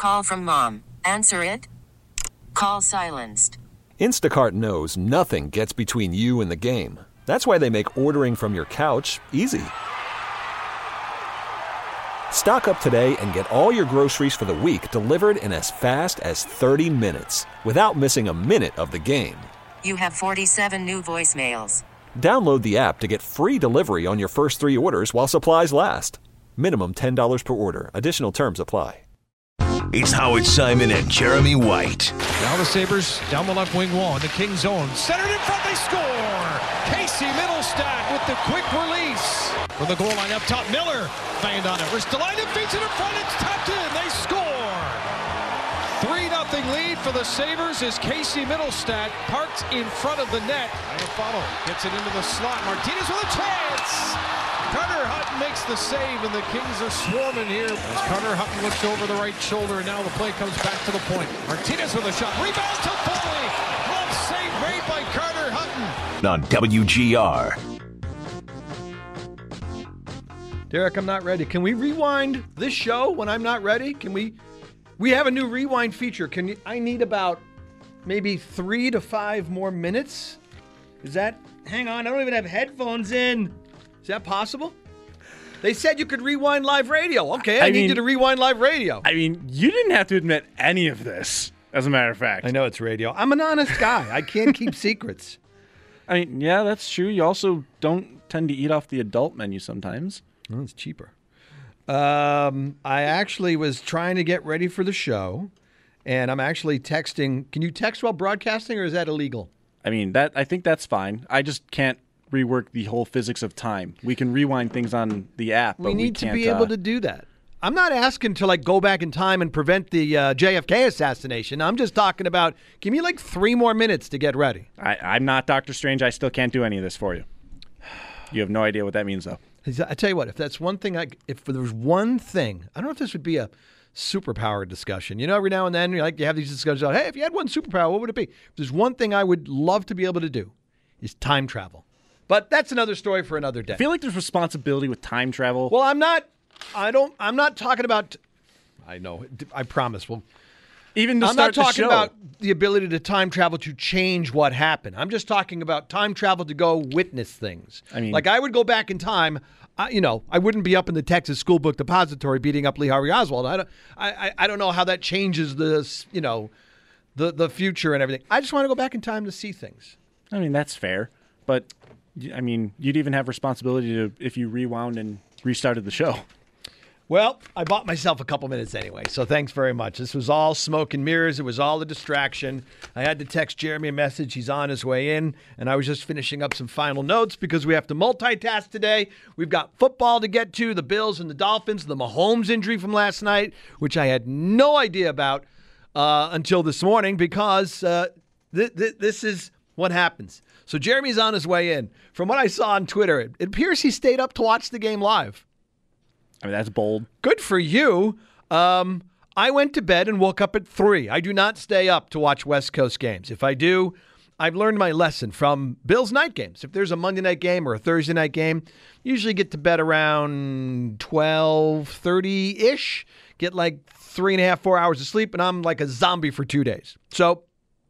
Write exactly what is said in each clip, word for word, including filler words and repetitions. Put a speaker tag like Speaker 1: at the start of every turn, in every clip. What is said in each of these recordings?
Speaker 1: Call from mom. Answer it. Call silenced.
Speaker 2: Instacart knows nothing gets between you and the game. That's why they make ordering from your couch easy. Stock up today and get all your groceries for the week delivered in as fast as thirty minutes without missing a minute of the game.
Speaker 1: You have forty-seven new voicemails.
Speaker 2: Download the app to get free delivery on your first three orders while supplies last. Minimum ten dollars per order. Additional terms apply.
Speaker 3: It's Howard Simon and Jeremy White.
Speaker 4: Now the Sabres down the left wing wall in the Kings zone. Centered in front, they score! Casey Middlestat with the quick release. From the goal line up top, Miller fanned on it. Ristolainen feeds it in front, it's tapped in, they score! three nothing lead for the Sabres as Casey Middlestat parked in front of the net. Iafallo gets it into the slot. Martinez with a chance! Carter Hutton makes the save, and the Kings are swarming here. As Carter Hutton looks over the right shoulder, and now the play comes back to the point. Martinez with a shot. Rebound to Foley. Glove save made by Carter Hutton.
Speaker 3: On W G R.
Speaker 5: Derek, I'm not ready. Can we rewind this show when I'm not ready? Can we? We have a new rewind feature. Can you, I need about maybe three to five more minutes? Is that? Hang on, I don't even have headphones in. Is that possible? They said you could rewind live radio. Okay, I, I need mean, you to rewind live radio.
Speaker 6: I mean, you didn't have to admit any of this, as a matter of fact.
Speaker 5: I know it's radio. I'm an honest guy. I can't keep secrets.
Speaker 6: I mean, yeah, that's true. You also don't tend to eat off the adult menu sometimes.
Speaker 5: Well, it's cheaper. Um, I actually was trying to get ready for the show, and I'm actually texting. Can you text while broadcasting, or is that illegal?
Speaker 6: I mean, that I think that's fine. I just can't rework the whole physics of time. We can rewind things on the app, but
Speaker 5: we need
Speaker 6: we
Speaker 5: to be able uh, to do that. I'm not asking to like go back in time and prevent the uh, J F K assassination. I'm just talking about give me like three more minutes to get ready.
Speaker 6: I, I'm not Doctor Strange. I still can't do any of this for you. You have no idea what that means, though.
Speaker 5: I tell you what, if that's one thing, I, if there was one thing, I don't know if this would be a superpower discussion. You know, every now and then, you like you have these discussions about, hey, if you had one superpower, what would it be? If there's one thing I would love to be able to do, is time travel. But that's another story for another day.
Speaker 6: I feel like there's responsibility with time travel.
Speaker 5: Well, I'm not. I don't. I'm not talking about. I know. I promise. Well,
Speaker 6: even to
Speaker 5: I'm
Speaker 6: start
Speaker 5: not talking
Speaker 6: the show.
Speaker 5: about the ability to time travel to change what happened. I'm just talking about time travel to go witness things.
Speaker 6: I mean,
Speaker 5: like I would go back in time. I, you know, I wouldn't be up in the Texas School Book Depository beating up Lee Harvey Oswald. I don't. I, I don't know how that changes this. You know, the the future and everything. I just want to go back in time to see things.
Speaker 6: I mean, that's fair, but. I mean, you'd even have responsibility to if you rewound and restarted the show.
Speaker 5: Well, I bought myself a couple minutes anyway, so thanks very much. This was all smoke and mirrors. It was all a distraction. I had to text Jeremy a message. He's on his way in, and I was just finishing up some final notes because we have to multitask today. We've got football to get to, the Bills and the Dolphins, the Mahomes injury from last night, which I had no idea about uh, until this morning because uh, th- th- this is what happens. So Jeremy's on his way in. From what I saw on Twitter, it, it appears he stayed up to watch the game live.
Speaker 6: I mean, that's bold.
Speaker 5: Good for you. Um, I went to bed and woke up at three. I do not stay up to watch West Coast games. If I do, I've learned my lesson from Bills night games. If there's a Monday night game or a Thursday night game, usually get to bed around twelve thirty-ish, get like three and a half, four hours of sleep, and I'm like a zombie for two days. So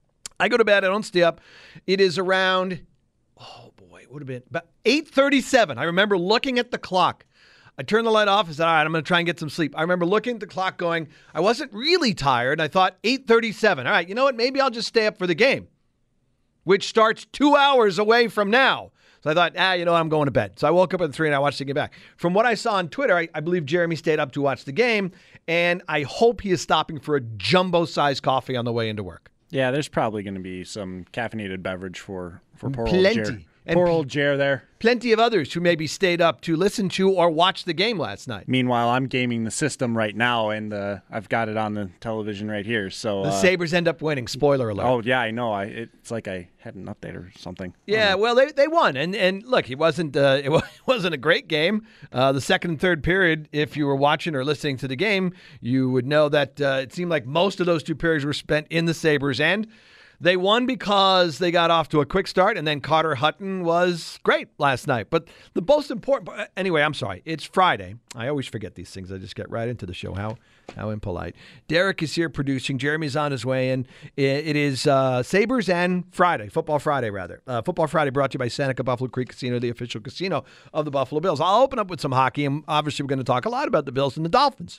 Speaker 5: I go to bed. I don't stay up. It is around, oh boy, it would have been about eight thirty-seven. I remember looking at the clock. I turned the light off and said, all right, I'm going to try and get some sleep. I remember looking at the clock going, I wasn't really tired. I thought eight thirty-seven. All right, you know what? Maybe I'll just stay up for the game, which starts two hours away from now. So I thought, ah, you know, I'm going to bed. So I woke up at three and I watched the game back. From what I saw on Twitter, I, I believe Jeremy stayed up to watch the game, and I hope he is stopping for a jumbo-sized coffee on the way into work.
Speaker 6: Yeah, there's probably going to be some caffeinated beverage for, for poor
Speaker 5: Plenty.
Speaker 6: old Jer. Poor old Jer there.
Speaker 5: Plenty of others who maybe stayed up to listen to or watch the game last night.
Speaker 6: Meanwhile, I'm gaming the system right now, and uh, I've got it on the television right here. So
Speaker 5: the
Speaker 6: uh,
Speaker 5: Sabres end up winning. Spoiler alert.
Speaker 6: Oh, yeah, I know. I It's like I had an update or something.
Speaker 5: Yeah, well, they they won. And and look, it wasn't, uh, it wasn't a great game. Uh, the second and third period, if you were watching or listening to the game, you would know that uh, it seemed like most of those two periods were spent in the Sabres' end. They won because they got off to a quick start, and then Carter Hutton was great last night. But the most important, anyway, I'm sorry. It's Friday. I always forget these things. I just get right into the show. How how impolite. Derek is here producing. Jeremy's on his way, and it is uh, Sabres and Friday, Football Friday, rather. Uh, Football Friday brought to you by Seneca Buffalo Creek Casino, the official casino of the Buffalo Bills. I'll open up with some hockey, and obviously we're going to talk a lot about the Bills and the Dolphins.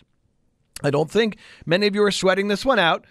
Speaker 5: I don't think many of you are sweating this one out,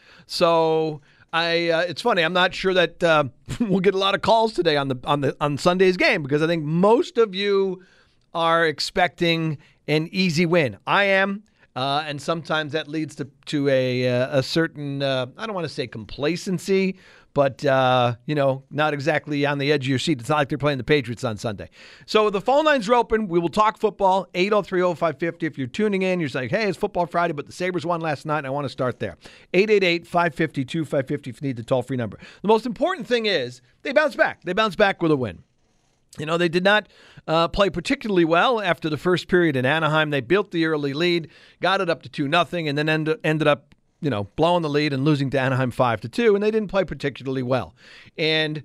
Speaker 5: so I. Uh, it's funny. I'm not sure that uh, we'll get a lot of calls today on the on the on Sunday's game because I think most of you are expecting an easy win. I am. Uh, and sometimes that leads to to a a certain uh, I don't want to say complacency, but uh, you know, not exactly on the edge of your seat. It's not like they're playing the Patriots on Sunday. So the phone lines are open. We will talk football. eight oh three oh five five oh. If you're tuning in, you're saying, "Hey, it's Football Friday, but the Sabres won last night, and I want to start there." eight eight eight, five five two, five five zero if you need the toll-free number. The most important thing is they bounce back. They bounce back with a win. You know, they did not uh, play particularly well after the first period in Anaheim. They built the early lead, got it up to two nothing, and then end, ended up, you know, blowing the lead and losing to Anaheim five to two, and they didn't play particularly well. And,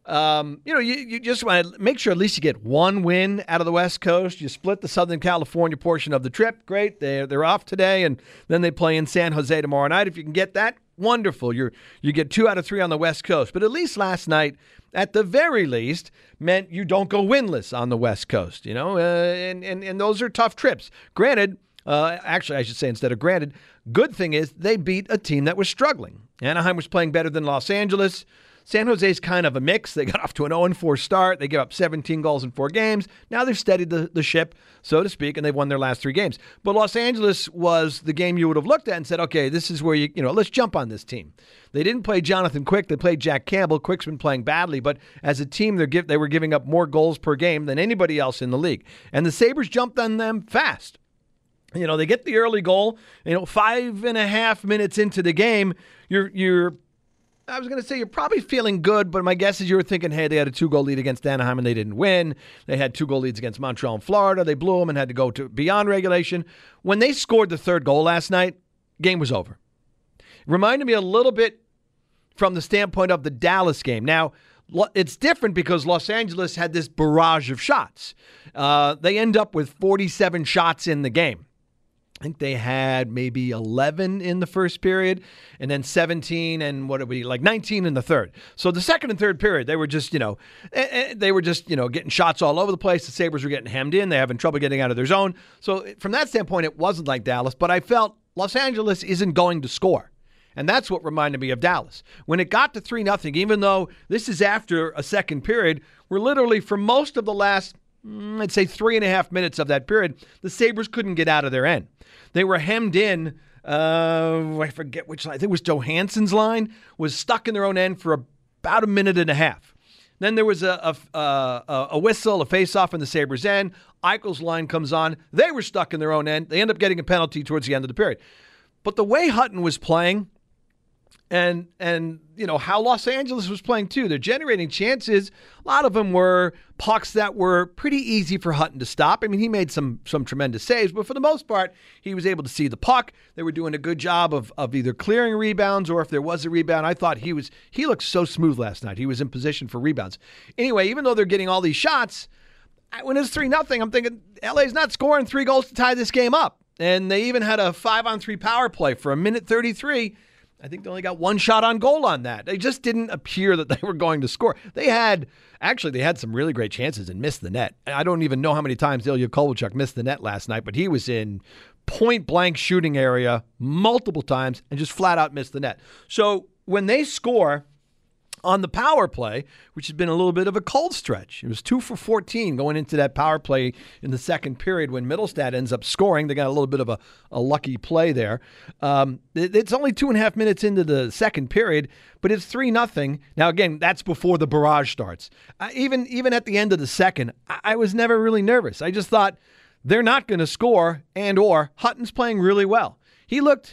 Speaker 5: um, you know, you, you just want to make sure at least you get one win out of the West Coast. You split the Southern California portion of the trip. Great. They're, they're off today, and then they play in San Jose tomorrow night. If you can get that, wonderful. You're, you get two out of three on the West Coast. But at least last night, at the very least, meant you don't go winless on the West Coast, you know, uh, and, and, and those are tough trips. Granted, uh, actually, I should say instead of granted, good thing is they beat a team that was struggling. Anaheim was playing better than Los Angeles. San Jose's kind of a mix. They got off to an oh and four start. They gave up seventeen goals in four games. Now they've steadied the, the ship, so to speak, and they've won their last three games. But Los Angeles was the game you would have looked at and said, okay, this is where you, you know, let's jump on this team. They didn't play Jonathan Quick. They played Jack Campbell. Quick's been playing badly, but as a team, they're give, they were giving up more goals per game than anybody else in the league. And the Sabres jumped on them fast. You know, they get the early goal. You know, five and a half minutes into the game, you're you're. I was going to say you're probably feeling good, but my guess is you were thinking, hey, they had a two-goal lead against Anaheim and they didn't win. They had two-goal leads against Montreal and Florida. They blew them and had to go to beyond regulation. When they scored the third goal last night, game was over. Reminded me a little bit from the standpoint of the Dallas game. Now, it's different because Los Angeles had this barrage of shots. Uh, they end up with forty-seven shots in the game. I think they had maybe eleven in the first period and then seventeen and what are we like nineteen in the third. So the second and third period, they were just, you know, they were just, you know, getting shots all over the place. The Sabres were getting hemmed in. They're having trouble getting out of their zone. So from that standpoint, it wasn't like Dallas, but I felt Los Angeles isn't going to score. And that's what reminded me of Dallas. When it got to three nothing, even though this is after a second period, we're literally for most of the last, I'd say three and a half minutes of that period, the Sabres couldn't get out of their end. They were hemmed in. Uh, I forget which line. I think it was Johansson's line was stuck in their own end for about a minute and a half. Then there was a a, a, a whistle, a face-off in the Sabres' end. Eichel's line comes on. They were stuck in their own end. They end up getting a penalty towards the end of the period. But the way Hutton was playing, and and you know how Los Angeles was playing too, they're generating chances. A lot of them were pucks that were pretty easy for Hutton to stop. I mean, he made some some tremendous saves, but for the most part, he was able to see the puck. They were doing a good job of of either clearing rebounds or if there was a rebound, I thought he was he looked so smooth last night. He was in position for rebounds. Anyway, even though they're getting all these shots, when it's three nothing, I'm thinking L A's not scoring three goals to tie this game up. And they even had a five on three power play for a minute thirty-three. I think they only got one shot on goal on that. They just didn't appear that they were going to score. They had, actually, they had some really great chances and missed the net. I don't even know how many times Ilya Kovalchuk missed the net last night, but he was in point-blank shooting area multiple times and just flat out missed the net. So when they score on the power play, which has been a little bit of a cold stretch. It was two for fourteen going into that power play in the second period when Middlestad ends up scoring. They got a little bit of a, a lucky play there. Um, it, it's only two and a half minutes into the second period, but it's three nothing. Now, again, that's before the barrage starts. I, even, even at the end of the second, I, I was never really nervous. I just thought they're not going to score and or Hutton's playing really well. He looked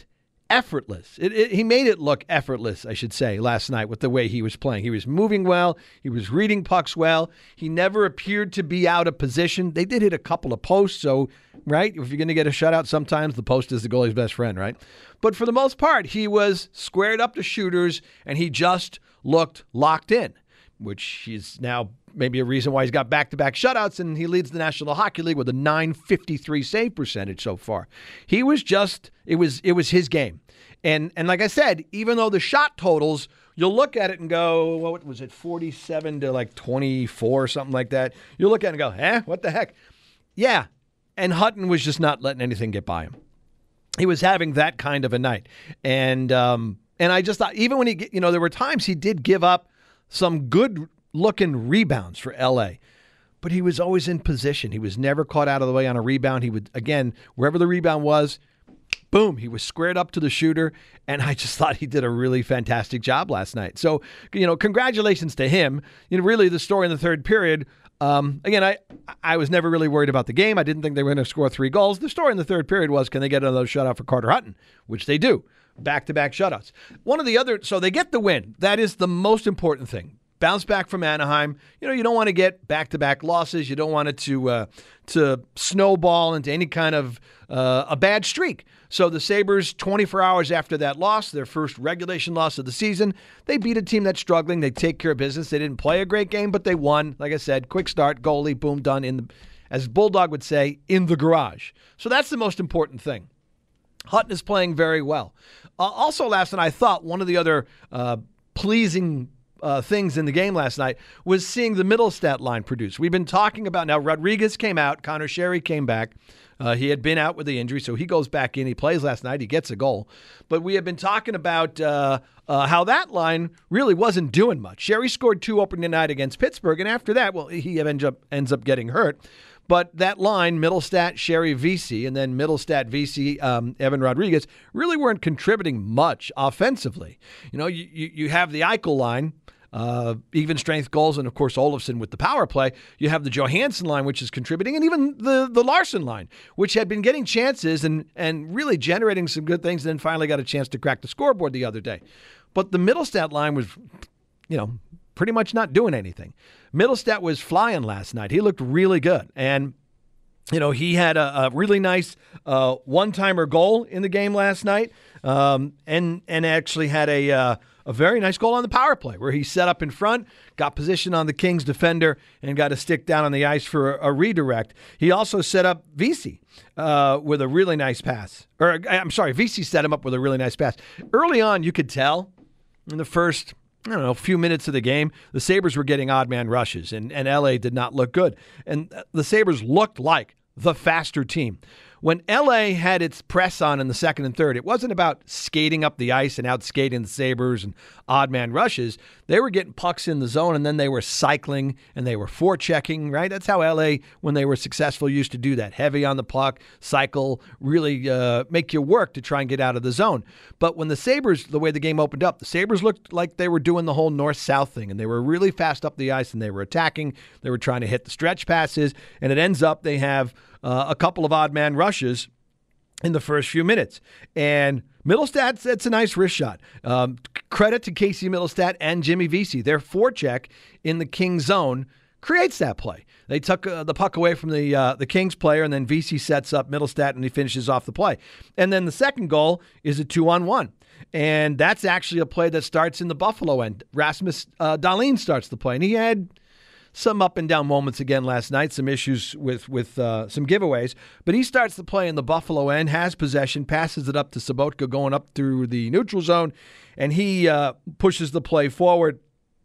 Speaker 5: effortless. It, it, he made it look effortless, I should say, last night with the way he was playing. He was moving well. He was reading pucks well. He never appeared to be out of position. They did hit a couple of posts, so, right, if you're going to get a shutout, sometimes the post is the goalie's best friend, right? But for the most part, he was squared up to shooters, and he just looked locked in, which is now maybe a reason why he's got back-to-back shutouts, and he leads the National Hockey League with a nine fifty-three save percentage so far. He was just, it was it was his game. And and like I said, even though the shot totals, you'll look at it and go, what was it, forty-seven to like twenty-four or something like that. You'll look at it and go, eh, what the heck? Yeah, and Hutton was just not letting anything get by him. He was having that kind of a night. And um, and I just thought, even when he, you know, there were times he did give up some good looking rebounds for L A, but he was always in position. He was never caught out of the way on a rebound. He would, again, wherever the rebound was, boom, he was squared up to the shooter, and I just thought he did a really fantastic job last night. So, you know, congratulations to him. You know, really the story in the third period, um, again, I I was never really worried about the game. I didn't think they were going to score three goals. The story in the third period was, can they get another shutout for Carter Hutton, which they do. Back-to-back shutouts. One of the other, so they get the win. That is the most important thing. Bounce back from Anaheim. You know, you don't want to get back-to-back losses. You don't want it to uh, to snowball into any kind of uh, a bad streak. So the Sabres, twenty-four hours after that loss, their first regulation loss of the season, they beat a team that's struggling. They take care of business. They didn't play a great game, but they won. Like I said, quick start, goalie, boom, done. In the, as Bulldog would say, in the garage. So that's the most important thing. Hutton is playing very well. Uh, also, last night, I thought one of the other uh, pleasing Uh, things in the game last night was seeing the Middlestat line produce. We've been talking about, now Rodriguez came out, Connor Sherry came back. Uh, he had been out with the injury, so he goes back in. He plays last night. He gets a goal. But we have been talking about uh, uh, how that line really wasn't doing much. Sherry scored two opening night against Pittsburgh, and after that, well, he ends up, ends up getting hurt. But that line, Middlestat, Sherry, V C, and then Middlestat, V C, um, Evan Rodriguez, really weren't contributing much offensively. You know, you, you, you have the Eichel line, uh, even strength goals, and of course Olofsson with the power play. You have the Johansson line, which is contributing, and even the, the Larson line, which had been getting chances and, and really generating some good things, and then finally got a chance to crack the scoreboard the other day. But the Middlestat line was, you know, pretty much not doing anything. Middlestat was flying last night. He looked really good. And, you know, he had a, a really nice uh, one-timer goal in the game last night, um, and and actually had a uh, a very nice goal on the power play where he set up in front, got position on the Kings defender, and got a stick down on the ice for a, a redirect. He also set up V C uh, with a really nice pass. Or, I'm sorry, V C set him up with a really nice pass. Early on, you could tell in the first, I don't know, a few minutes of the game, the Sabres were getting odd man rushes, and, and L A did not look good. And the Sabres looked like the faster team. When L A had its press on in the second and third, it wasn't about skating up the ice and out skating the Sabres and odd man rushes. They were getting pucks in the zone, and then they were cycling and they were forechecking, right? That's how L A, when they were successful, used to do that. Heavy on the puck, cycle, really uh, make you work to try and get out of the zone. But when the Sabres, the way the game opened up, the Sabres looked like they were doing the whole north-south thing, and they were really fast up the ice, and they were attacking. They were trying to hit the stretch passes, and it ends up they have Uh, a couple of odd man rushes in the first few minutes. And Middlestat, that's a nice wrist shot. Um, credit to Casey Middlestat and Jimmy Vesey. Their forecheck in the Kings zone creates that play. They took uh, the puck away from the uh, the Kings player, and then Vesey sets up Middlestat, and he finishes off the play. And then the second goal is a two-on-one. And that's actually a play that starts in the Buffalo end. Rasmus uh, Dahlin starts the play, and he had some up and down moments again last night, some issues with with uh, some giveaways. But he starts the play in the Buffalo end, has possession, passes it up to Sobotka going up through the neutral zone, and he uh, pushes the play forward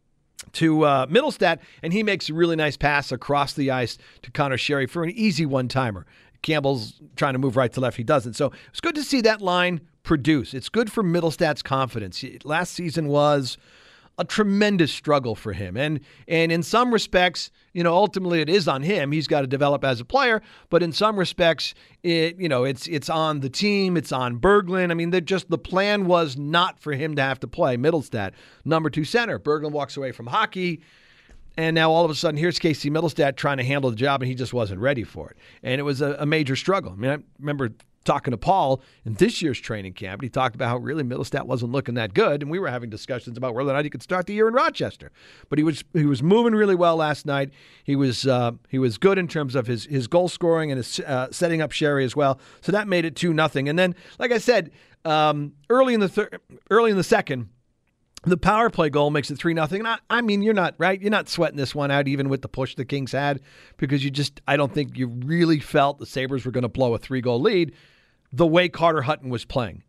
Speaker 5: to uh, Middlestat, and he makes a really nice pass across the ice to Connor Sherry for an easy one-timer. Campbell's trying to move right to left. He doesn't. So it's good to see that line produce. It's good for Middlestat's confidence. Last season was a tremendous struggle for him. And and in some respects, you know, ultimately it is on him. He's got to develop as a player. But in some respects, it you know, it's it's on the team. It's on Berglund. I mean, they're just the plan was not for him to have to play Middlestat, number two center. Berglund walks away from hockey. And now all of a sudden, here's Casey Middlestat trying to handle the job, and he just wasn't ready for it. And it was a, a major struggle. I mean, I remember talking to Paul in this year's training camp, and he talked about how really Middlestat wasn't looking that good, and we were having discussions about whether or not he could start the year in Rochester. But he was he was moving really well last night. He was uh, he was good in terms of his his goal scoring and his uh, setting up Sherry as well. So that made it two nothing. And then, like I said, um, early in the thir- early in the second, the power play goal makes it three nothing. And I, I mean, you're not, right? You're not sweating this one out even with the push the Kings had, because you just, I don't think you really felt the Sabres were going to blow a three-goal lead the way Carter Hutton was playing.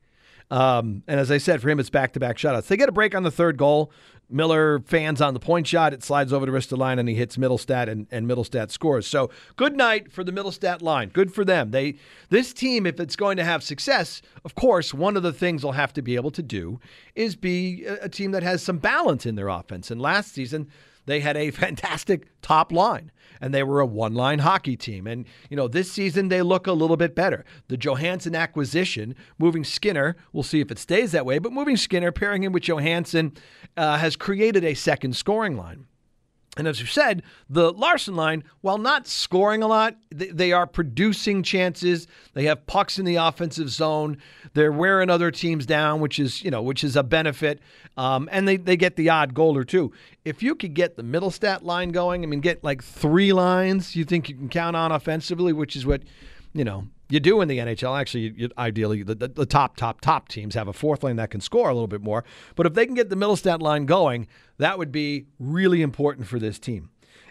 Speaker 5: Um, and as I said, for him, it's back-to-back shutouts. They get a break on the third goal. Miller fans on the point shot. It slides over to Ristolainen, and he hits Middlestat, and, and Middlestat scores. So good night for the Middlestat line. Good for them. They This team, if it's going to have success, of course, one of the things they'll have to be able to do is be a, a team that has some balance in their offense. And last season, they had a fantastic top line, and they were a one-line hockey team. And, you know, this season they look a little bit better. The Johansson acquisition, moving Skinner, we'll see if it stays that way, but moving Skinner, pairing him with Johansson, uh, has created a second scoring line. And as you said, the Larson line, while not scoring a lot, they are producing chances. They have pucks in the offensive zone. They're wearing other teams down, which is, you know, which is a benefit. Um, and they, they get the odd goal or two. If you could get the Middlestat line going, I mean, get like three lines you think you can count on offensively, which is what, you know, you do in the N H L. Actually, you, ideally, the, the, the top, top, top teams have a fourth line that can score a little bit more. But if they can get the Middlestat line going, that would be really important for this team.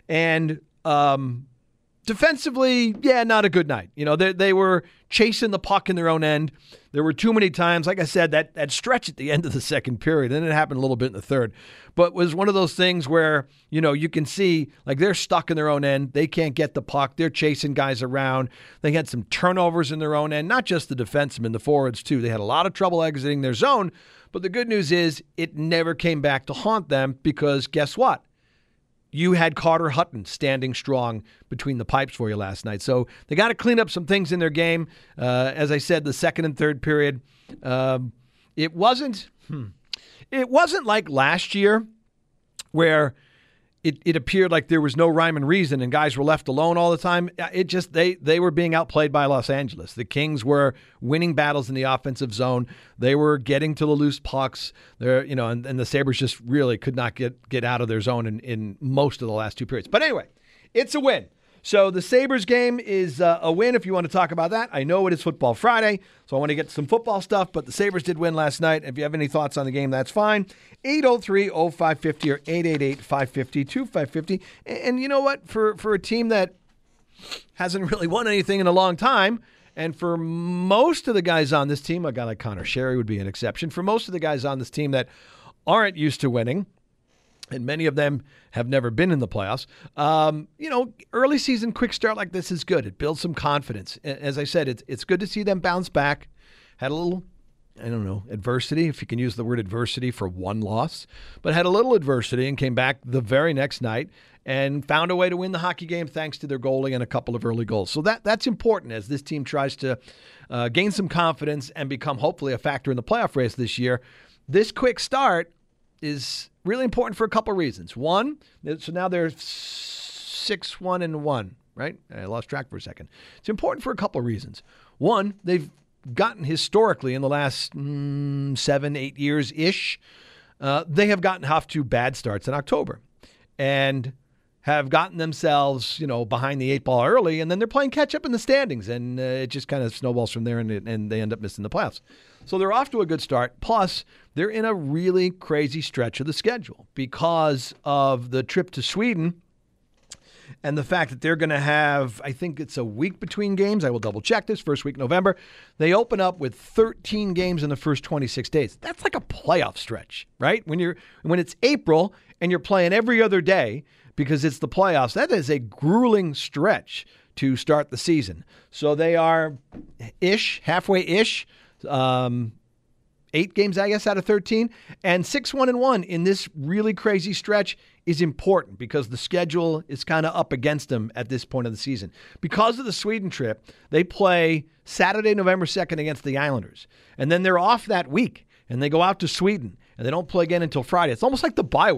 Speaker 5: And um, defensively, yeah, not a good night. You know, they, they were chasing the puck in their own end. There were too many times, like I said, that, that stretch at the end of the second period, and it happened a little bit in the third. But it was one of those things where, you know, you can see, like, they're stuck in their own end. They can't get the puck. They're chasing guys around. They had some turnovers in their own end, not just the defensemen, the forwards, too. They had a lot of trouble exiting their zone. But the good news is it never came back to haunt them, because guess what? You had Carter Hutton standing strong between the pipes for you last night. So they got to clean up some things in their game. Uh, as I said, the second and third period, um, it wasn't hmm, it wasn't like last year where it, it appeared like there was no rhyme and reason and guys were left alone all the time. It just they they were being outplayed by Los Angeles. The Kings were winning battles in the offensive zone. They were getting to the loose pucks. They're, you know, and, and the Sabres just really could not get, get out of their zone in, in most of the last two periods. But anyway, it's a win. So the Sabres game is uh, a win if you want to talk about that. I know it is Football Friday, so I want to get to some football stuff, but the Sabres did win last night. If you have any thoughts on the game, that's fine. eight oh three oh five five oh or eight eight eight five five oh two five five oh. And, and you know what? For, for a team that hasn't really won anything in a long time, and for most of the guys on this team, a guy like Connor Sherry would be an exception. For most of the guys on this team that aren't used to winning, and many of them have never been in the playoffs, um, you know, early season quick start like this is good. It builds some confidence. As I said, it's it's good to see them bounce back. Had a little, I don't know, adversity, if you can use the word adversity for one loss, but had a little adversity and came back the very next night and found a way to win the hockey game thanks to their goalie and a couple of early goals. So that that's important as this team tries to uh, gain some confidence and become hopefully a factor in the playoff race this year. This quick start is really important for a couple of reasons. One, so now they're six, one, and one, right? I lost track for a second. It's important for a couple of reasons. One, they've gotten historically in the last mm, seven, eight years-ish, uh, they have gotten off to bad starts in October and have gotten themselves, you know, behind the eight ball early, and then they're playing catch-up in the standings, and uh, it just kind of snowballs from there, and, and they end up missing the playoffs. So they're off to a good start. Plus, they're in a really crazy stretch of the schedule because of the trip to Sweden and the fact that they're going to have, I think it's a week between games. I will double check this. First week November. They open up with thirteen games in the first twenty-six days. That's like a playoff stretch, right? When you're when it's April and you're playing every other day because it's the playoffs, that is a grueling stretch to start the season. So they are ish, halfway-ish. Um, eight games, I guess, out of thirteen, and six, one, and one in this really crazy stretch is important because the schedule is kind of up against them at this point of the season. Because of the Sweden trip, they play Saturday, November second against the Islanders, and then they're off that week, and they go out to Sweden, and they don't play again until Friday. It's almost like the bye week.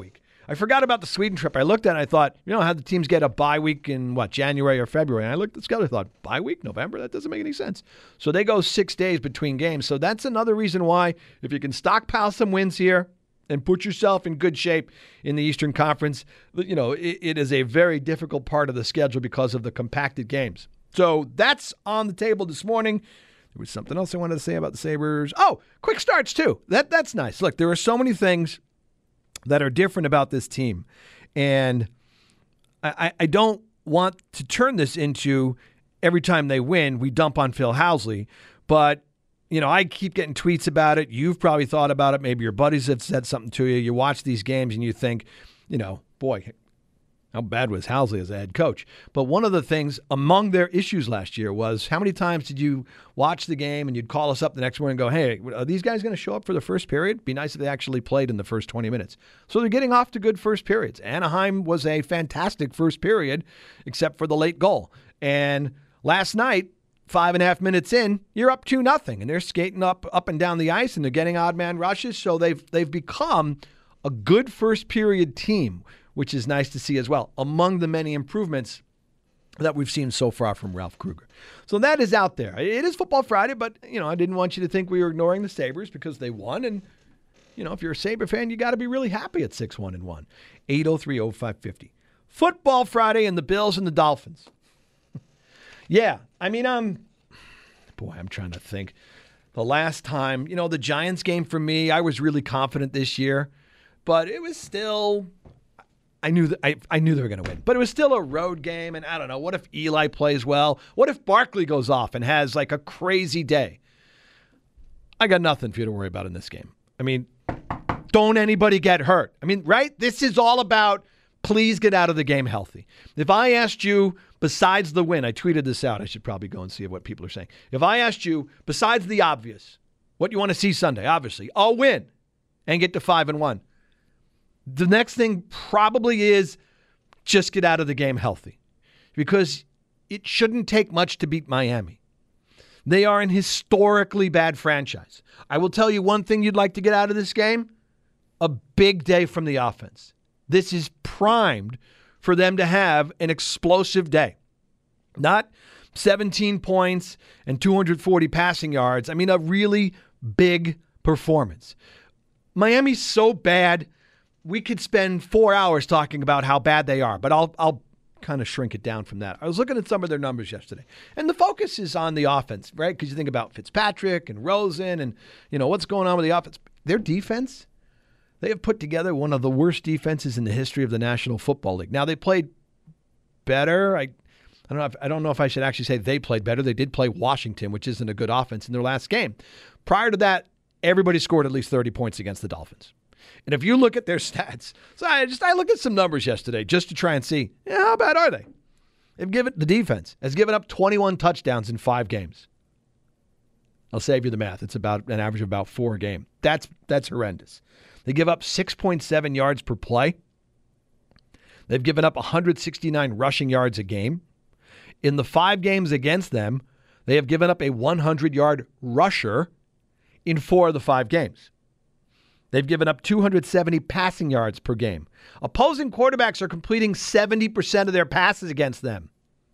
Speaker 5: I forgot about the Sweden trip. I looked at it and I thought, you know how the teams get a bye week in, what, January or February? And I looked at the schedule and thought, bye week, November? That doesn't make any sense. So they go six days between games. So that's another reason why, if you can stockpile some wins here and put yourself in good shape in the Eastern Conference, you know, it, it is a very difficult part of the schedule because of the compacted games. So that's on the table this morning. There was something else I wanted to say about the Sabres. Oh, quick starts too. That That's nice. Look, there are so many things that are different about this team. And I, I don't want to turn this into every time they win, we dump on Phil Housley. But, you know, I keep getting tweets about it. You've probably thought about it. Maybe your buddies have said something to you. You watch these games and you think, you know, boy, how bad was Housley as a head coach? But one of the things among their issues last year was how many times did you watch the game and you'd call us up the next morning and go, hey, are these guys going to show up for the first period? Be nice if they actually played in the first twenty minutes. So they're getting off to good first periods. Anaheim was a fantastic first period, except for the late goal. And last night, five and a half minutes in, you're up two nothing, and they're skating up up and down the ice, and they're getting odd man rushes. So they've they've become a good first period team, which is nice to see as well, among the many improvements that we've seen so far from Ralph Krueger. So that is out there. It is Football Friday, but, you know, I didn't want you to think we were ignoring the Sabres because they won. And, you know, if you're a Sabre fan, you got to be really happy at six one and one. eight oh three oh five fifty. Football Friday and the Bills and the Dolphins. Yeah, I mean, I'm, boy, I'm trying to think. The last time, you know, the Giants game for me, I was really confident this year, but it was still... I knew that I, I knew they were going to win, but it was still a road game. And I don't know, what if Eli plays well? What if Barkley goes off and has like a crazy day? I got nothing for you to worry about in this game. I mean, don't anybody get hurt. I mean, right? This is all about please get out of the game healthy. If I asked you, besides the win, I tweeted this out. I should probably go and see what people are saying. If I asked you, besides the obvious, what you want to see Sunday, obviously, I'll win and get to five and one. The next thing probably is just get out of the game healthy, because it shouldn't take much to beat Miami. They are an historically bad franchise. I will tell you one thing you'd like to get out of this game, a big day from the offense. This is primed for them to have an explosive day. Not seventeen points and two hundred forty passing yards. I mean, a really big performance. Miami's so bad, we could spend four hours talking about how bad they are, but I'll I'll kind of shrink it down from that. I was looking at some of their numbers yesterday, and the focus is on the offense, right? Because you think about Fitzpatrick and Rosen and, you know, what's going on with the offense. Their defense, they have put together one of the worst defenses in the history of the National Football League. Now, they played better. I, I don't know if, I don't know if I should actually say they played better. They did play Washington, which isn't a good offense, in their last game. Prior to that, everybody scored at least thirty points against the Dolphins. And if you look at their stats, so I just I looked at some numbers yesterday just to try and see, yeah, how bad are they? They've given the defense has given up twenty-one touchdowns in five games. I'll save you the math. It's about an average of about four a game. That's that's horrendous. They give up six point seven yards per play. They've given up one hundred sixty-nine rushing yards a game. In the five games against them, they have given up a hundred-yard rusher in four of the five games. They've given up two hundred seventy passing yards per game. Opposing quarterbacks are completing seventy percent of their passes against them.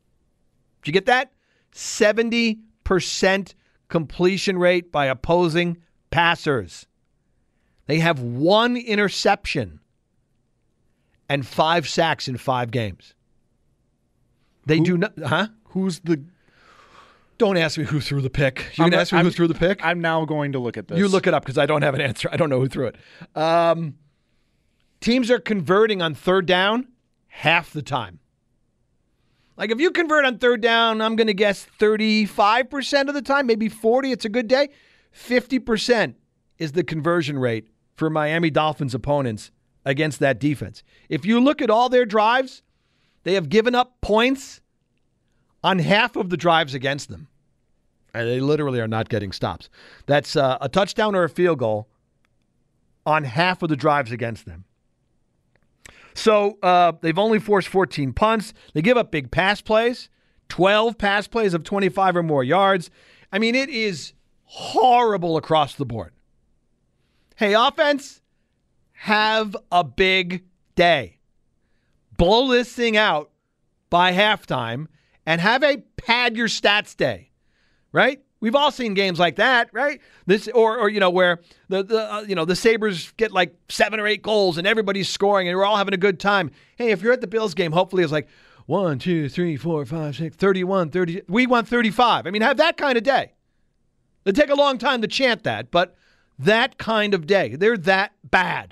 Speaker 5: Did you get that? seventy percent completion rate by opposing passers. They have one interception and five sacks in five games. They Who, do not, huh?
Speaker 6: Who's the...
Speaker 5: Don't ask me who threw the pick. You're going to ask me
Speaker 6: I'm,
Speaker 5: who threw the pick?
Speaker 6: I'm now going to look at this.
Speaker 5: You look it up because I don't have an answer. I don't know who threw it. Um, teams are converting on third down half the time. Like if you convert on third down, I'm going to guess thirty-five percent of the time, maybe forty. It's a good day. fifty percent is the conversion rate for Miami Dolphins opponents against that defense. If you look at all their drives, they have given up points on half of the drives against them. And they literally are not getting stops. That's uh, a touchdown or a field goal on half of the drives against them. So uh, they've only forced fourteen punts. They give up big pass plays, twelve pass plays of twenty-five or more yards. I mean, it is horrible across the board. Hey, offense, have a big day. Blow this thing out by halftime and have a pad your stats day, right? We've all seen games like that, right? This or or you know where the the uh, you know the Sabres get like seven or eight goals and everybody's scoring and we're all having a good time. Hey, if you're at the Bills game, hopefully it's like one, two, three, four, five, six, thirty-one, thirty. We want thirty-five. I mean, have that kind of day. It'd take a long time to chant that, but that kind of day. They're that bad.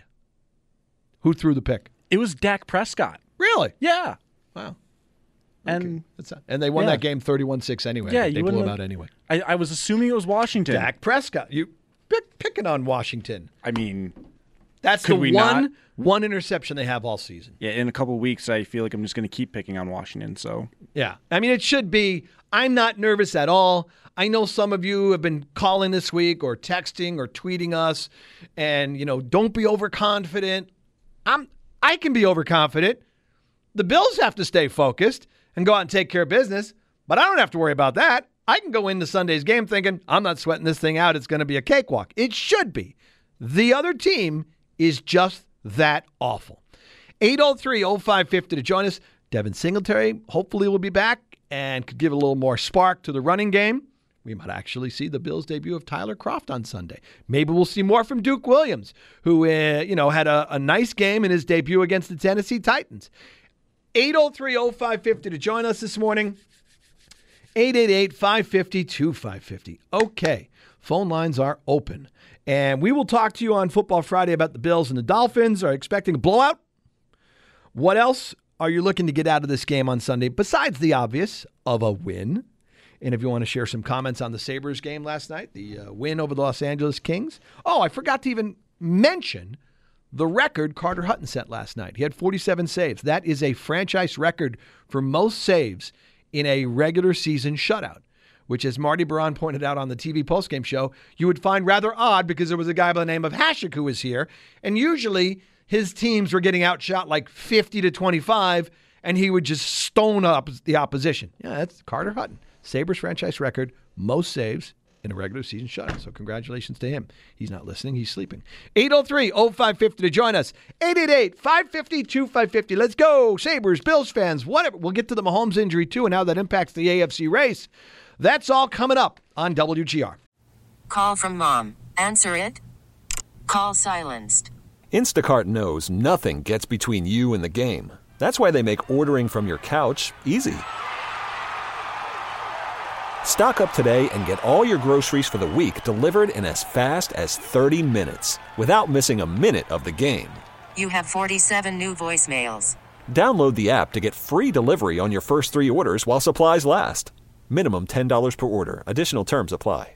Speaker 5: Who threw the pick?
Speaker 6: It was Dak Prescott.
Speaker 5: Really?
Speaker 6: Yeah.
Speaker 5: Wow.
Speaker 6: And
Speaker 5: okay. That's not, and they won
Speaker 6: yeah.
Speaker 5: that game thirty-one six anyway.
Speaker 6: Yeah,
Speaker 5: they
Speaker 6: you
Speaker 5: blew them
Speaker 6: have,
Speaker 5: out anyway.
Speaker 6: I, I was assuming it was Washington.
Speaker 5: Dak Prescott. You pick, picking on Washington.
Speaker 6: I mean,
Speaker 5: that's
Speaker 6: could
Speaker 5: the
Speaker 6: we
Speaker 5: one
Speaker 6: not?
Speaker 5: one interception they have all season.
Speaker 6: Yeah, in a couple of weeks, I feel like I'm just going to keep picking on Washington. So
Speaker 5: yeah, I mean, it should be. I'm not nervous at all. I know some of you have been calling this week or texting or tweeting us, and you know, don't be overconfident. I'm. I can be overconfident. The Bills have to stay focused and go out and take care of business, but I don't have to worry about that. I can go into Sunday's game thinking, I'm not sweating this thing out. It's going to be a cakewalk. It should be. The other team is just that awful. eight oh three oh five five oh to join us. Devin Singletary hopefully will be back and could give a little more spark to the running game. We might actually see the Bills' debut of Tyler Kroft on Sunday. Maybe we'll see more from Duke Williams, who uh, you know had a, a nice game in his debut against the Tennessee Titans. eight oh three oh five five oh to join us this morning. eight eight eight, five five zero, two five five zero. Okay, phone lines are open. And we will talk to you on Football Friday about the Bills and the Dolphins. Are expecting a blowout? What else are you looking to get out of this game on Sunday besides the obvious of a win? And if you want to share some comments on the Sabres game last night, the uh, win over the Los Angeles Kings. Oh, I forgot to even mention the record Carter Hutton set last night. He had forty-seven saves. That is a franchise record for most saves in a regular season shutout, which, as Marty Baron pointed out on the T V postgame show, you would find rather odd because there was a guy by the name of Hasek who was here, and usually his teams were getting outshot like fifty to twenty-five, and he would just stone up the opposition. Yeah, that's Carter Hutton. Sabres franchise record, most saves in a regular season shutout. So congratulations to him. He's not listening. He's sleeping. eight oh three oh five five oh to join us. eight eight eight, five five zero, two five five zero. Let's go. Sabres, Bills fans, whatever. We'll get to the Mahomes injury, too, and how that impacts the A F C race. That's all coming up on W G R.
Speaker 1: Call from mom. Answer it. Call silenced.
Speaker 2: Instacart knows nothing gets between you and the game. That's why they make ordering from your couch easy. Stock up today and get all your groceries for the week delivered in as fast as thirty minutes without missing a minute of the game.
Speaker 1: You have forty-seven new voicemails.
Speaker 2: Download the app to get free delivery on your first three orders while supplies last. Minimum ten dollars per order. Additional terms apply.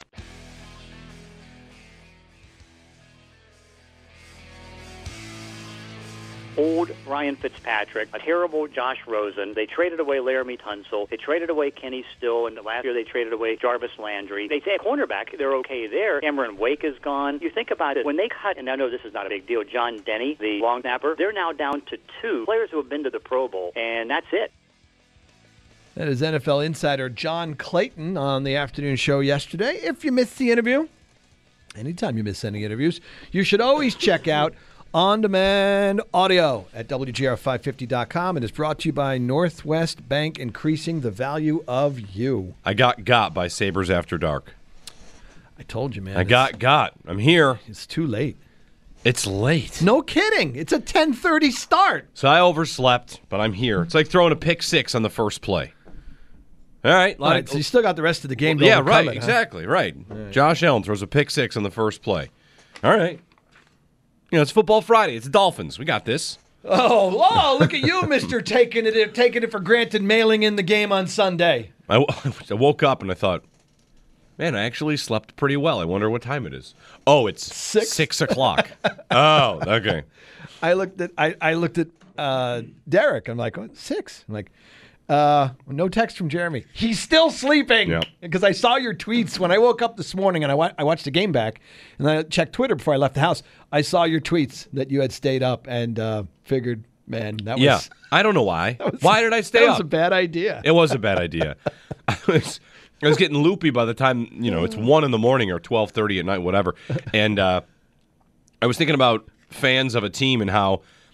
Speaker 7: Old Ryan Fitzpatrick, a terrible Josh Rosen. They traded away Laramie Tunsil. They traded away Kenny Still, and last year they traded away Jarvis Landry. They say at cornerback, they're okay there. Cameron Wake is gone. You think about it, when they cut, and I know this is not a big deal, John Denny, the long snapper, they're now down to two players who have been to the Pro Bowl, and that's it.
Speaker 5: That is N F L insider John Clayton on the afternoon show yesterday. If you missed the interview, anytime you miss any interviews, you should always check out on-demand audio at W G R five fifty dot com. It is brought to you by Northwest Bank, increasing the value of you.
Speaker 8: I got got by Sabres After Dark.
Speaker 5: I told you, man.
Speaker 8: I got got. I'm here.
Speaker 5: It's too late.
Speaker 8: It's late.
Speaker 5: No kidding. It's a ten thirty start.
Speaker 8: So I overslept, but I'm here. It's like throwing a pick six on the first play. All right.
Speaker 5: All right, so you still got the rest of the game to
Speaker 8: Yeah,
Speaker 5: overcome
Speaker 8: right.
Speaker 5: it, huh?
Speaker 8: Exactly, right. right. Josh Allen throws a pick six on the first play. All right. You know, it's Football Friday. It's the Dolphins. We got this.
Speaker 5: Oh, oh, look at you, Mister taking it taking it for granted, mailing in the game on Sunday.
Speaker 8: I, w- I woke up and I thought, man, I actually slept pretty well. I wonder what time it is. Oh, it's
Speaker 5: Six?
Speaker 8: six o'clock. Oh, okay.
Speaker 5: I looked at I, I looked at uh, Derek. I'm like, oh, six. I'm like, uh, no text from Jeremy. He's still sleeping.
Speaker 8: Yep.
Speaker 5: Because I saw your tweets when I woke up this morning, and I, wa- I watched the game back, and I checked Twitter before I left the house. I saw your tweets that you had stayed up, and uh, figured, man, that was
Speaker 8: Yeah, I don't know why.
Speaker 5: was-
Speaker 8: Why did I stay
Speaker 5: that
Speaker 8: up?
Speaker 5: was a bad idea.
Speaker 8: It was a bad idea. I was I was getting loopy by the time, you know, it's one in the morning or twelve thirty at night, whatever. And uh, I was thinking about fans of a team and how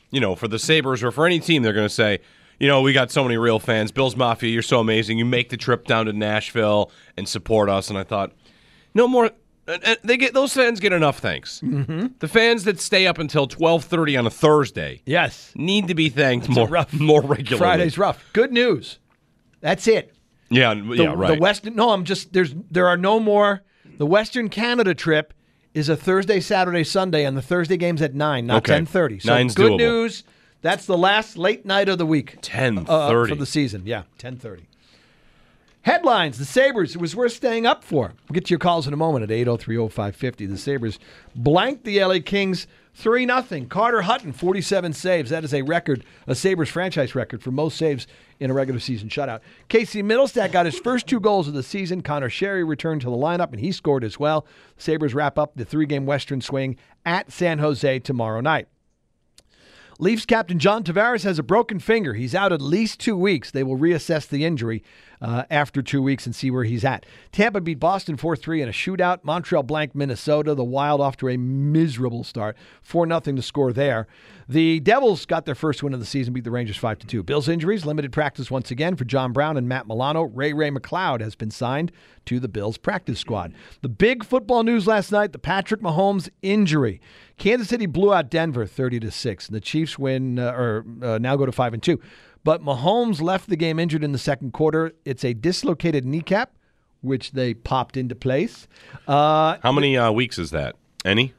Speaker 8: you know, for the Sabres or for any team, they're going to say, you know, we got so many real fans. Bills Mafia, you're so amazing. You make the trip down to Nashville and support us. And I thought, no more. They get those fans get enough thanks.
Speaker 5: Mm-hmm.
Speaker 8: The fans that stay up until twelve thirty on a Thursday,
Speaker 5: yes,
Speaker 8: need to be thanked
Speaker 5: it's
Speaker 8: more
Speaker 5: rough,
Speaker 8: more regularly.
Speaker 5: Friday's rough. Good news. That's it.
Speaker 8: Yeah,
Speaker 5: the,
Speaker 8: yeah, right.
Speaker 5: The Western. No, I'm just there's there are no more. The Western Canada trip is a Thursday, Saturday, Sunday, and the Thursday game's at nine, not
Speaker 8: okay.
Speaker 5: ten thirty. So
Speaker 8: Nine's
Speaker 5: good
Speaker 8: doable.
Speaker 5: news. That's the last late night of the week.
Speaker 8: ten thirty
Speaker 5: uh, for the season. Yeah, ten thirty. Headlines, the Sabres, it was worth staying up for. We'll get to your calls in a moment at eight oh three oh five fifty. The Sabres blanked the L A Kings three nothing. Carter Hutton, forty-seven saves. That is a record, a Sabres franchise record for most saves in a regular season shutout. Casey Middlestat got his first two goals of the season. Connor Sherry returned to the lineup, and he scored as well. The Sabres wrap up the three-game Western swing at San Jose tomorrow night. Leafs captain John Tavares has a broken finger. He's out at least two weeks. They will reassess the injury uh, after two weeks and see where he's at. Tampa beat Boston four three in a shootout. Montreal blanked Minnesota. The Wild off to a miserable start. four nothing to score there. The Devils got their first win of the season, beat the Rangers five to two. Bills injuries, limited practice once again for John Brown and Matt Milano. Ray Ray McLeod has been signed to the Bills practice squad. The big football news last night, the Patrick Mahomes injury. Kansas City blew out Denver thirty to six, and the Chiefs win uh, or uh, now go to five and two. But Mahomes left the game injured in the second quarter. It's a dislocated kneecap, which they popped into place. Uh,
Speaker 8: How many uh, weeks is that? Any?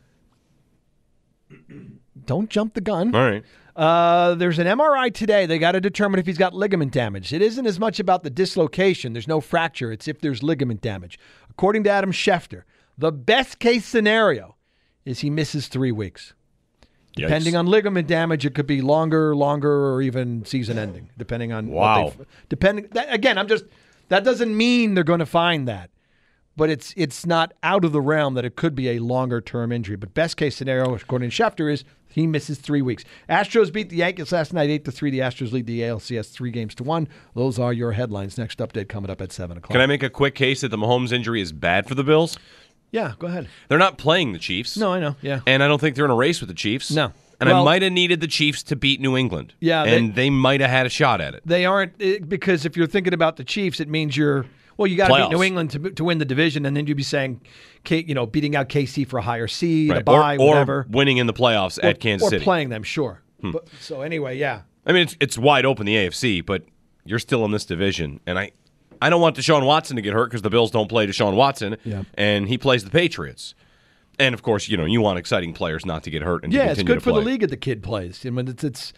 Speaker 5: Don't jump the gun.
Speaker 8: All right.
Speaker 5: Uh, there's an M R I today. They got to determine if he's got ligament damage. It isn't as much about the dislocation. There's no fracture. It's if there's ligament damage. According to Adam Schefter, the best case scenario is he misses three weeks.
Speaker 8: Yikes.
Speaker 5: Depending on ligament damage, it could be longer, longer, or even season-ending, depending on
Speaker 8: wow.
Speaker 5: what they... Depending, that, again, I'm just... That doesn't mean they're going to find that. But it's it's not out of the realm that it could be a longer-term injury. But best-case scenario, according to Schefter, is he misses three weeks. Astros beat the Yankees last night eight to three. The Astros lead the A L C S three games to one. Those are your headlines. Next update coming up at seven o'clock.
Speaker 8: Can I make a quick case that the Mahomes injury is bad for the Bills?
Speaker 5: Yeah, go ahead.
Speaker 8: They're not playing the Chiefs.
Speaker 5: No, I know. Yeah.
Speaker 8: And I don't think they're in a race with the Chiefs.
Speaker 5: No.
Speaker 8: And
Speaker 5: Well-
Speaker 8: I might have needed the Chiefs to beat New England.
Speaker 5: Yeah, they-
Speaker 8: And they, might have had a shot at it.
Speaker 5: They aren't, it, because if you're thinking about the Chiefs, it means you're, well, you got to beat
Speaker 8: Playoffs.
Speaker 5: New England to to win the division, and then you'd be saying, K, you know, beating out K C for a higher seed, a
Speaker 8: Right.
Speaker 5: bye,
Speaker 8: or, or
Speaker 5: whatever.
Speaker 8: winning in the playoffs
Speaker 5: Or-
Speaker 8: at Kansas
Speaker 5: or
Speaker 8: City.
Speaker 5: playing them, sure. But, so anyway, yeah.
Speaker 8: I mean, it's, it's wide open, the A F C, but you're still in this division. And I, I don't want Deshaun Watson to get hurt because the Bills don't play Deshaun Watson,
Speaker 5: Yeah.
Speaker 8: and he plays the Patriots. And, of course, you know, you want exciting players not to get hurt and to
Speaker 5: Yeah, it's
Speaker 8: continue
Speaker 5: good
Speaker 8: to
Speaker 5: for
Speaker 8: play.
Speaker 5: the league that the kid plays. I mean, it's, it's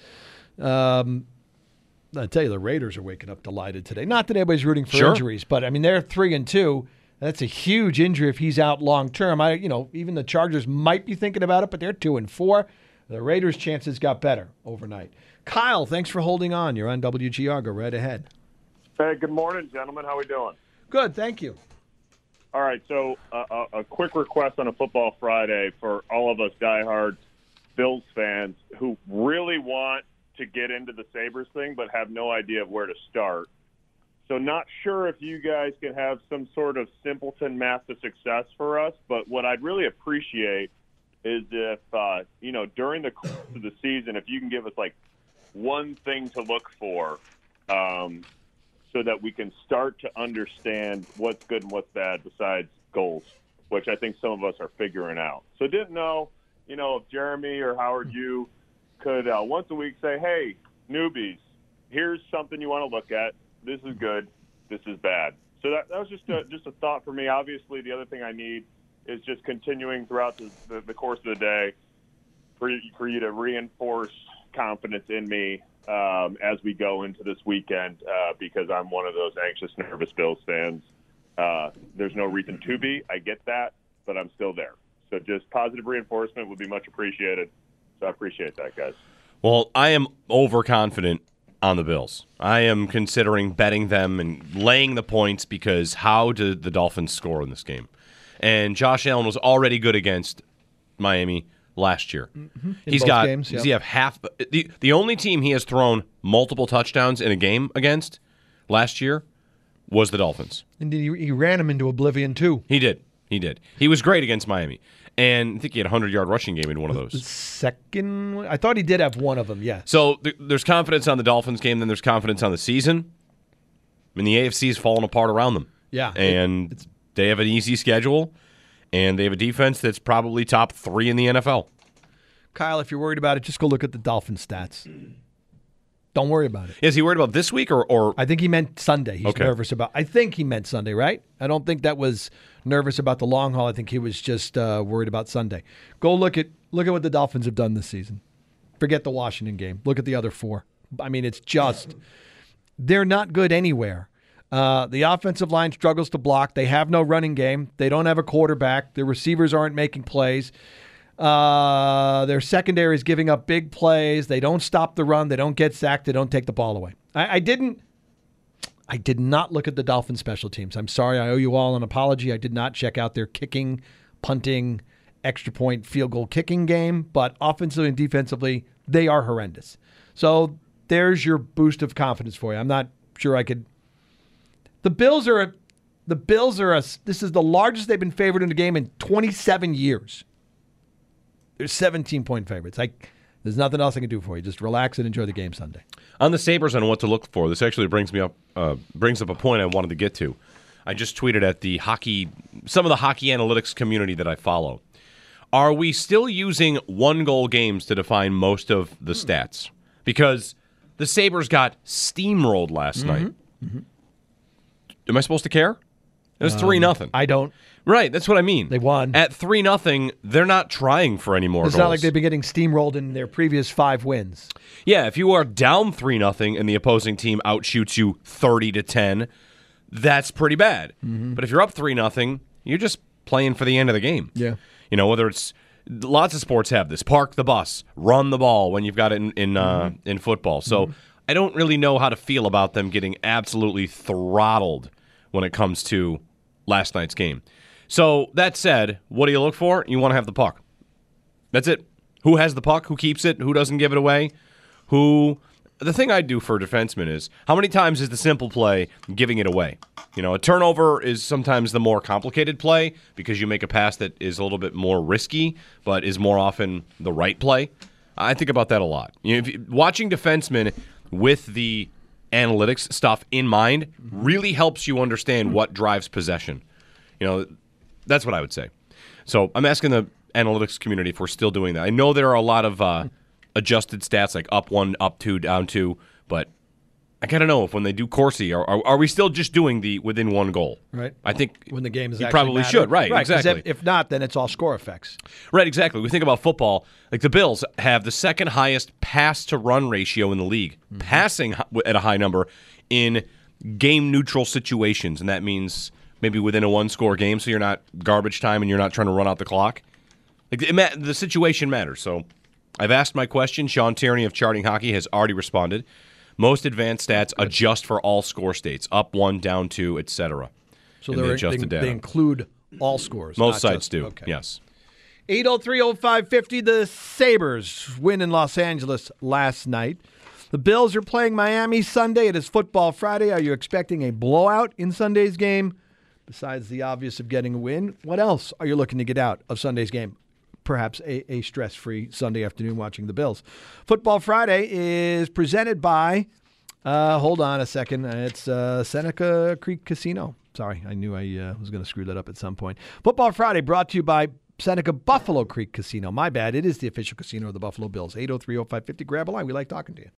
Speaker 5: um, I tell you, the Raiders are waking up delighted today. Not that anybody's rooting for
Speaker 8: Sure.
Speaker 5: injuries, but I mean, they're three and two. That's a huge injury if he's out long term. I, you know, even the Chargers might be thinking about it, but they're two and four. The Raiders' chances got better overnight. Kyle, thanks for holding on. You're on W G R. Go right ahead.
Speaker 9: Hey, good morning, gentlemen. How we doing?
Speaker 5: Good, thank you.
Speaker 9: All right, so uh, a, a quick request on a Football Friday for all of us diehard Bills fans who really want to get into the Sabres thing but have no idea of where to start. So not sure if you guys can have some sort of simpleton math to success for us, but what I'd really appreciate is if, uh, you know, during the course of the season, if you can give us, like, one thing to look for um, so that we can start to understand what's good and what's bad besides goals, which I think some of us are figuring out. So didn't know, you know, if Jeremy or Howard, you could uh, once a week say, hey, newbies, here's something you want to look at. This is good. This is bad. So that, that was just a, just a thought for me. Obviously, the other thing I need is just continuing throughout the, the, the course of the day for you, for you to reinforce confidence in me um, as we go into this weekend uh, because I'm one of those anxious, nervous Bills fans. Uh, there's no reason to be. I get that, but I'm still there. So just positive reinforcement would be much appreciated. So I appreciate that, guys.
Speaker 8: Well, I am overconfident on the Bills. I am considering betting them and laying the points because how did the Dolphins score in this game? And Josh Allen was already good against Miami last year.
Speaker 5: Mm-hmm.
Speaker 8: He's
Speaker 5: both
Speaker 8: got
Speaker 5: games,
Speaker 8: does
Speaker 5: yep.
Speaker 8: he have half the the only team he has thrown multiple touchdowns in a game against last year was the Dolphins.
Speaker 5: And he, he ran him into oblivion, too.
Speaker 8: He did. He did. He was great against Miami. And I think he had a hundred-yard rushing game in one of
Speaker 5: The
Speaker 8: those.
Speaker 5: second one? I thought he did have one of them, yeah.
Speaker 8: So th- there's confidence on the Dolphins game, then there's confidence on the season. I mean, the A F C is falling apart around them.
Speaker 5: Yeah.
Speaker 8: And
Speaker 5: It-
Speaker 8: they have an easy schedule, and they have a defense that's probably top three in the N F L.
Speaker 5: Kyle, if you're worried about it, just go look at the Dolphins stats. Don't worry about it.
Speaker 8: Is he worried about this week or, or
Speaker 5: I think he meant Sunday. He's
Speaker 8: Okay.
Speaker 5: nervous about. I think he meant Sunday, right? I don't think that was nervous about the long haul. I think he was just uh, worried about Sunday. Go look at look at what the Dolphins have done this season. Forget the Washington game. Look at the other four. I mean, it's just they're not good anywhere. Uh, the offensive line struggles to block. They have no running game. They don't have a quarterback. Their receivers aren't making plays. Uh, their secondary is giving up big plays. They don't stop the run. They don't get sacked. They don't take the ball away. I, I didn't. I did not look at the Dolphins special teams. I'm sorry. I owe you all an apology. I did not check out their kicking, punting, extra point, field goal kicking game. But offensively and defensively, they are horrendous. So there's your boost of confidence for you. I'm not sure I could. The Bills are a. The Bills are a. This is the largest they've been favored in a game in twenty-seven years. They're seventeen-point favorites. I, there's nothing else I can do for you. Just relax and enjoy the game Sunday.
Speaker 8: on the Sabres on what to look for? This actually brings me up uh, brings up a point I wanted to get to. I just tweeted at the hockey, some of the hockey analytics community that I follow. Are we still using one-goal games to define most of the stats? Because the Sabres got steamrolled last
Speaker 5: Mm-hmm.
Speaker 8: night. Mm-hmm. Am I supposed to care? It was three nothing.
Speaker 5: I don't.
Speaker 8: Right, that's what I mean.
Speaker 5: They won.
Speaker 8: At three nothing, they're not trying for any more
Speaker 5: It's
Speaker 8: goals.
Speaker 5: not like they've been getting steamrolled in their previous five wins.
Speaker 8: Yeah, if you are down three nothing and the opposing team outshoots you thirty to ten, that's pretty bad.
Speaker 5: Mm-hmm.
Speaker 8: But if you're up three nothing, you're just playing for the end of the game.
Speaker 5: Yeah.
Speaker 8: You know, whether it's lots of sports have this, park the bus, run the ball when you've got it in in, uh,
Speaker 5: Mm-hmm.
Speaker 8: in football. So I don't really know how to feel about them getting absolutely throttled when it comes to last night's game. So that said, what do you look for? You want to have the puck. That's it. Who has the puck? Who keeps it? Who doesn't give it away? Who? The thing I do for a defenseman is how many times is the simple play giving it away? You know, a turnover is sometimes the more complicated play because you make a pass that is a little bit more risky, but is more often the right play. I think about that a lot. You know, if you, watching defensemen with the analytics stuff in mind really helps you understand what drives possession. You know, that's what I would say. So I'm asking the analytics community if we're still doing that. I know there are a lot of uh, adjusted stats like up one, up two, down two, but I gotta know if when they do Corsi, are, are, are we still just doing the within one goal?
Speaker 5: Right.
Speaker 8: I think
Speaker 5: When the game is
Speaker 8: you
Speaker 5: actually
Speaker 8: probably
Speaker 5: matter.
Speaker 8: should. Right.
Speaker 5: Right. 'Cause
Speaker 8: Exactly.
Speaker 5: If, if not, then it's all score effects.
Speaker 8: Right, exactly. We think about football, like the Bills have the second highest pass to run ratio in the league,
Speaker 5: Mm-hmm.
Speaker 8: passing hi- at a high number in game neutral situations, and that means maybe within a one score game, so you're not garbage time and you're not trying to run out the clock. Like it ma- the situation matters. So I've asked my question. Sean Tierney of Charting Hockey has already responded. Most advanced stats adjust for all score states, up one, down two, et cetera.
Speaker 5: So
Speaker 8: in the
Speaker 5: they're-
Speaker 8: adjusted
Speaker 5: they,
Speaker 8: data.
Speaker 5: they include all scores.
Speaker 8: Most
Speaker 5: not
Speaker 8: sites
Speaker 5: just-
Speaker 8: do.
Speaker 5: Okay.
Speaker 8: Yes.
Speaker 5: eight oh three oh five fifty, the Sabres win in Los Angeles last night. The Bills are playing Miami Sunday. It is Football Friday. Are you expecting a blowout in Sunday's game? Besides the obvious of getting a win, what else are you looking to get out of Sunday's game? Perhaps a, a stress-free Sunday afternoon watching the Bills. Football Friday is presented by, uh, hold on a second, it's uh, Seneca Creek Casino. Sorry, I knew I uh, was going to screw that up at some point. Football Friday brought to you by Seneca Buffalo Creek Casino. My bad. It is the official casino of the Buffalo Bills. eight oh three oh five fifty. Grab a line. We like talking to you.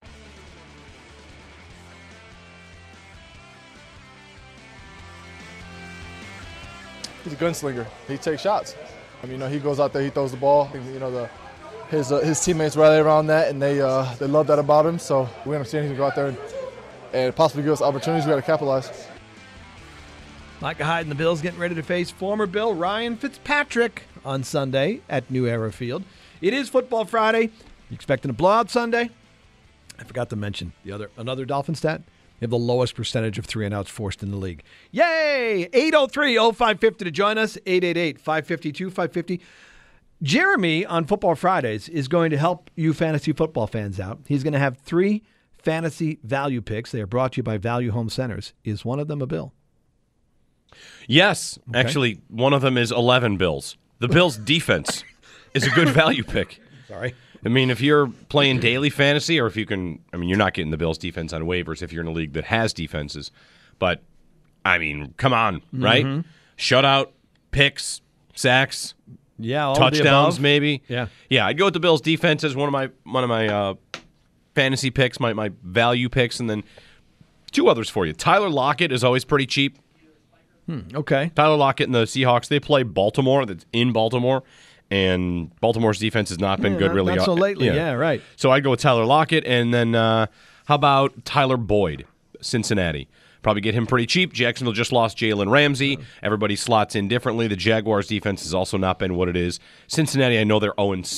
Speaker 10: He's a gunslinger. He takes shots. I mean, you know, he goes out there, he throws the ball. You know, the his uh, his teammates rally around that, and they uh, they love that about him. So we understand he can go out there and, and possibly give us opportunities. We got to capitalize.
Speaker 5: Micah Hyde and the Bills getting ready to face former Bill Ryan Fitzpatrick on Sunday at New Era Field. It is Football Friday. You expecting a blowout Sunday? I forgot to mention the other another Dolphin stat. They have the lowest percentage of three and outs forced in the league. Yay! eight oh three oh five fifty to join us. eight eight eight, five five two, five five zero. Jeremy on Football Fridays is going to help you fantasy football fans out. He's going to have three fantasy value picks. They are brought to you by Value Home Centers. Is one of them a Bill?
Speaker 8: Yes.
Speaker 5: Okay.
Speaker 8: Actually, one of them is eleven Bills. The Bills' defense is a good value pick.
Speaker 5: Sorry.
Speaker 8: I mean, if you're playing daily fantasy, or if you can, I mean, you're not getting the Bills' defense on waivers if you're in a league that has defenses. But, I mean, come on, right?
Speaker 5: Mm-hmm.
Speaker 8: Shutout, picks, sacks,
Speaker 5: yeah, all
Speaker 8: touchdowns,
Speaker 5: the above.
Speaker 8: maybe.
Speaker 5: Yeah,
Speaker 8: yeah. I'd go with the Bills' defense as one of my one of my uh, fantasy picks, my my value picks, and then two others for you. Tyler Lockett is always pretty cheap.
Speaker 5: Hmm, okay.
Speaker 8: Tyler Lockett and the Seahawks, they play Baltimore. That's in Baltimore. And Baltimore's defense has not been
Speaker 5: yeah,
Speaker 8: good
Speaker 5: not,
Speaker 8: really.
Speaker 5: Not so lately, yeah. yeah, right.
Speaker 8: So I'd go with Tyler Lockett, and then uh, how about Tyler Boyd, Cincinnati? Probably get him pretty cheap. Jacksonville just lost Jalen Ramsey. Everybody slots in differently. The Jaguars' defense has also not been what it is. Cincinnati, I know they're oh and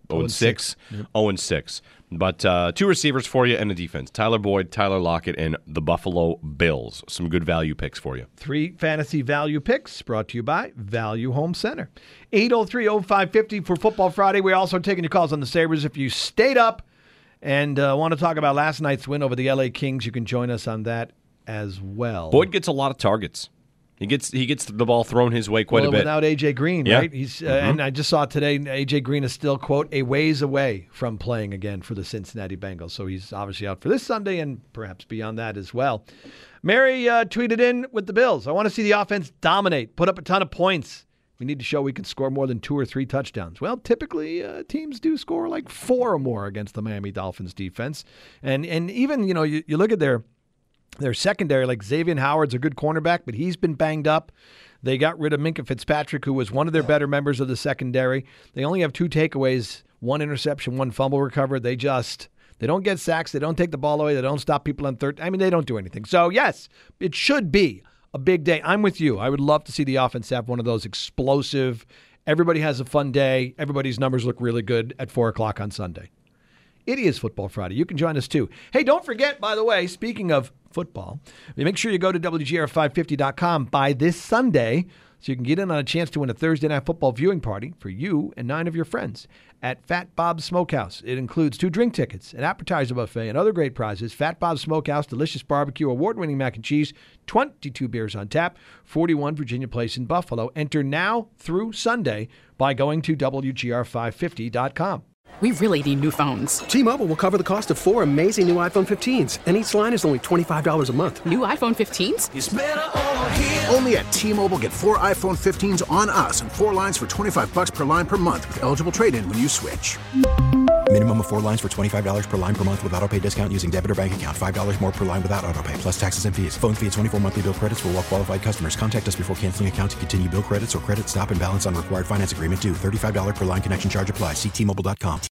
Speaker 8: six. oh and six. But uh, two receivers for you and a defense. Tyler Boyd, Tyler Lockett, and the Buffalo Bills. Some good value picks for you.
Speaker 5: Three fantasy value picks brought to you by Value Home Center. eight oh three oh five fifty for Football Friday. We're also taking your calls on the Sabres. If you stayed up and uh, want to talk about last night's win over the L A Kings, you can join us on that as well.
Speaker 8: Boyd gets a lot of targets. He gets he gets the ball thrown his way quite
Speaker 5: well,
Speaker 8: a bit.
Speaker 5: Without A J Green,
Speaker 8: yeah.
Speaker 5: right? He's uh,
Speaker 8: mm-hmm.
Speaker 5: And I just saw today A J Green is still, quote, a ways away from playing again for the Cincinnati Bengals. So he's obviously out for this Sunday and perhaps beyond that as well. Mary uh, tweeted in with the Bills. I want to see the offense dominate, put up a ton of points. We need to show we can score more than two or three touchdowns. Well, typically uh, teams do score like four or more against the Miami Dolphins defense. And and even, you know, you, you look at their their secondary, like Xavier Howard's a good cornerback, but he's been banged up. They got rid of Minkah Fitzpatrick, who was one of their better members of the secondary. They only have two takeaways, one interception, one fumble recovered. They just, they don't get sacks. They don't take the ball away. They don't stop people on third. I mean, they don't do anything. So, yes, it should be a big day. I'm with you. I would love to see the offense have one of those explosive, everybody has a fun day, everybody's numbers look really good at four o'clock on Sunday. It is Football Friday. You can join us, too. Hey, don't forget, by the way, speaking of football, make sure you go to W G R five fifty dot com by this Sunday so you can get in on a chance to win a Thursday night football viewing party for you and nine of your friends at Fat Bob's Smokehouse. It includes two drink tickets, an appetizer buffet, and other great prizes. Fat Bob's Smokehouse, delicious barbecue, award-winning mac and cheese, twenty-two beers on tap, forty-one Virginia Place in Buffalo. Enter now through Sunday by going to W G R five fifty dot com.
Speaker 11: We really need new phones.
Speaker 12: T-Mobile will cover the cost of four amazing new iPhone fifteens, and each line is only twenty-five dollars a month.
Speaker 11: New iPhone fifteens?
Speaker 13: It's better over here. Only at T-Mobile, get four iPhone fifteens on us and four lines for twenty-five dollars per line per month with eligible trade-in when you switch.
Speaker 14: Minimum of four lines for twenty-five dollars per line per month with autopay discount using debit or bank account. five dollars more per line without autopay, plus taxes and fees. Phone fee at twenty-four monthly bill credits for well-qualified customers. Contact us before canceling account to continue bill credits or credit stop and balance on required finance agreement due. thirty-five dollars per line connection charge applies. See T Mobile dot com.